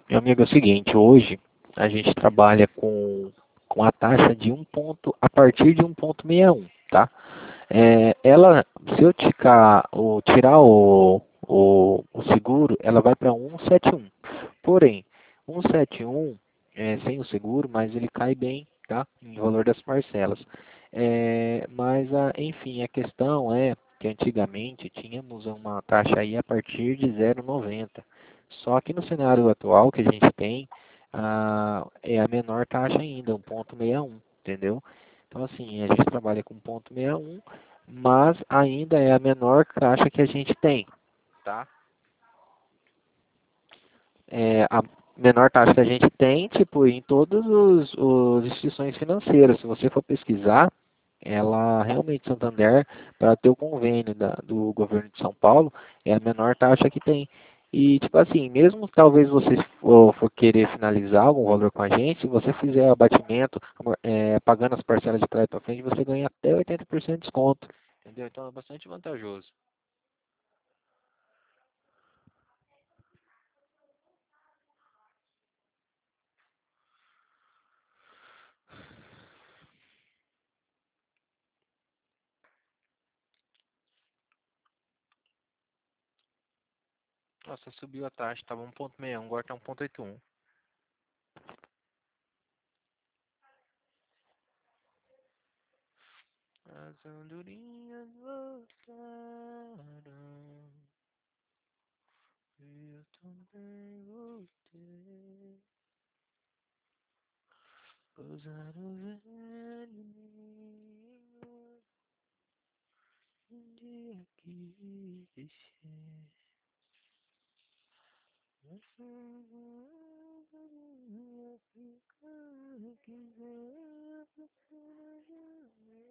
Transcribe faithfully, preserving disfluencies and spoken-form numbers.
Meu amigo, é o seguinte, hoje a gente trabalha com, com a taxa de um ponto, a partir de um ponto sessenta e um, tá? É, ela, se eu ticar, o, tirar o, o, o seguro, ela vai para cento e setenta e um. Porém, cento e setenta e um é, sem o seguro, mas ele cai bem, tá? Em valor das parcelas. É, mas, a, enfim, a questão é que antigamente tínhamos uma taxa aí a partir de zero vírgula noventa. Só que no cenário atual que a gente tem, ah, é a menor taxa ainda, um ponto sessenta e um, entendeu? Então, assim, a gente trabalha com um ponto sessenta e um, mas ainda é a menor taxa que a gente tem, tá? É a menor taxa que a gente tem, tipo, em todas os, os instituições financeiras. Se você for pesquisar, ela realmente, Santander, para ter o convênio da, do governo de São Paulo, é a menor taxa que tem. E, tipo assim, mesmo talvez você for, for querer finalizar algum valor com a gente, se você fizer abatimento, é, pagando as parcelas de trás para frente, você ganha até oitenta por cento de desconto. Entendeu? Então é bastante vantajoso. Nossa, subiu a taxa, estava um ponto sessenta e um, agora está um ponto oitenta e um. As andorinhas voltaram e eu também voltei. Pousar o velho ninho, um dia que deixei. Mas ia ficar quiser.